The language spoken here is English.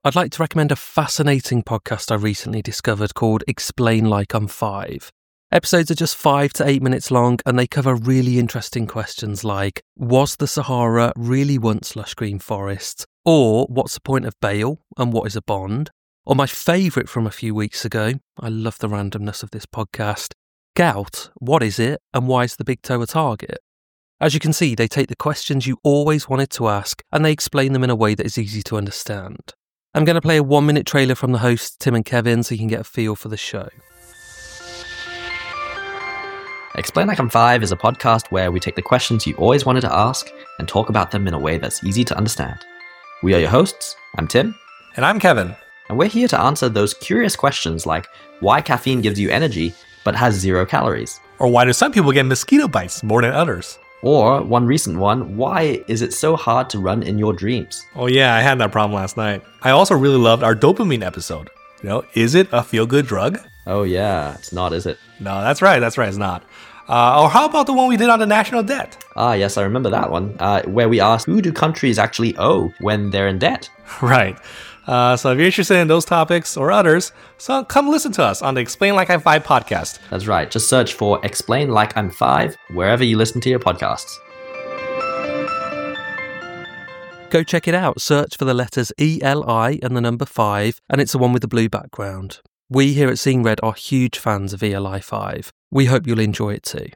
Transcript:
I'd like to recommend a fascinating podcast I recently discovered called Explain Like I'm 5. Episodes are just 5 to 8 minutes long and they cover really interesting questions like, was the Sahara really once lush green forests? Or what's the point of bail and what is a bond? Or my favourite from a few weeks ago, I love the randomness of this podcast, gout, what is it and why is the big toe a target? As you can see, they take the questions you always wanted to ask and they explain them in a way that is easy to understand. I'm going to play a 1-minute trailer from the hosts, Tim and Kevin, so you can get a feel for the show. Explain Like I'm 5 is a podcast where we take the questions you always wanted to ask and talk about them in a way that's easy to understand. We are your hosts. I'm Tim. And I'm Kevin. And we're here to answer those curious questions like why caffeine gives you energy but has 0 calories. Or why do some people get mosquito bites more than others? Or, one recent one, why is it so hard to run in your dreams? Oh yeah, I had that problem last night. I also really loved our dopamine episode. Is it a feel-good drug? Oh yeah, it's not, is it? No, that's right, it's not. Or how about the one we did on the national debt? Ah, yes, I remember that one, where we asked who do countries actually owe when they're in debt? Right. So if you're interested in those topics or others, so come listen to us on the Explain Like I'm 5 podcast. That's right. Just search for Explain Like I'm 5 wherever you listen to your podcasts. Go check it out. Search for the letters ELI and the number 5, and it's the one with the blue background. We here at Seeing Red are huge fans of ELI 5. We hope you'll enjoy it too.